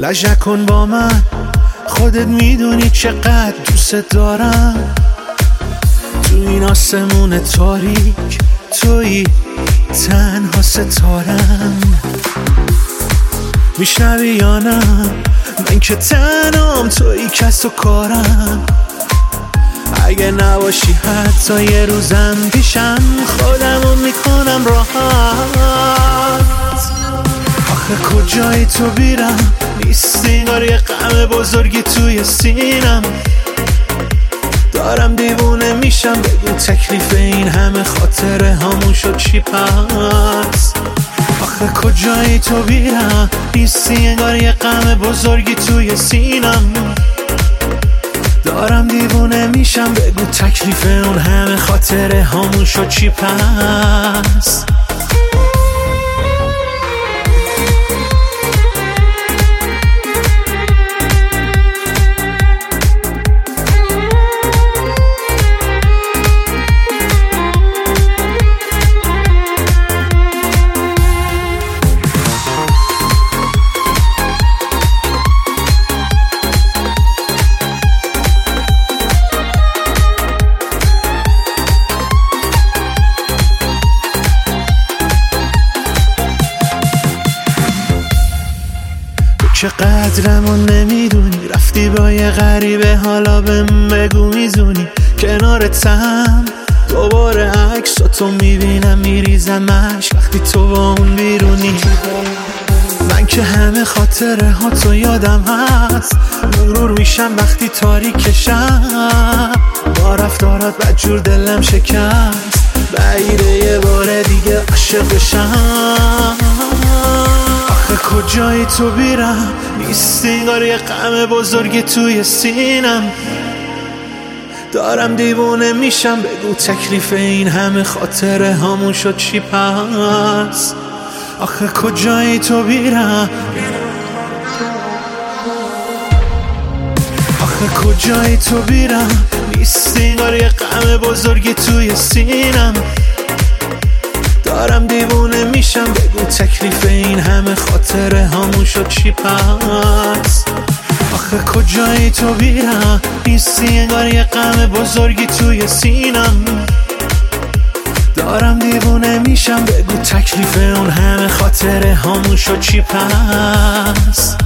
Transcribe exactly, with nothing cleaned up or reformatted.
لجه کن با من، خودت میدونی چقدر دوست دارم. تو این آسمون تاریک تویی تنها ستارم. میشنوی یا نه؟ من که تنهام، تویی کس و کارم. اگه نباشی حتی یه روزم پیشم، خودمو میکنم راحت. آخه کجایی تو بیرم؟ نیست انگار یه غم بزرگی توی سینم. دارم دیوونه میشم، بگو تکلیف این همه خاطره هامون شد چی پس؟ آخه کجایی تو بیرم؟ نیستی انگار یه غم بزرگی توی سینم. دارم دیوونه میشم، بگو تکلیف اون همه خاطره هامون شد چی پس؟ چه قدرمو نمیدونی، رفتی با یه غریبه، حالا بهم بگو میزونی کنارتم. دوباره عکساتو میبینم میریزم اشک وقتی تو با اون بیرونی. من که همه خاطره ها تو یادم هست، مغرور میشم وقتی تاریکشم. با رفتارات بدجور دلم شکست، بعیده یه بار دیگه عاشق بشم. آخه کجایی تو بیرم؟ نیست انگار یه غم بزرگی توی سینم. دارم دیوونه میشم، بگو تکلیف این همه خاطره هامون شد چی پس؟ آخه کجایی تو بیرم؟ آخه کجایی تو بیرم؟ نیست انگار یه غم بزرگی توی سینم. دارم دیوونه میشم، بگو تکلیف این همه خاطره هامون شد چی پس؟ آخه کجایی تو بیرم؟ نیستی انگار یه غم بزرگی توی سینم. دارم دیوونه میشم، بگو تکلیف اون همه خاطره هامون شد چی پس؟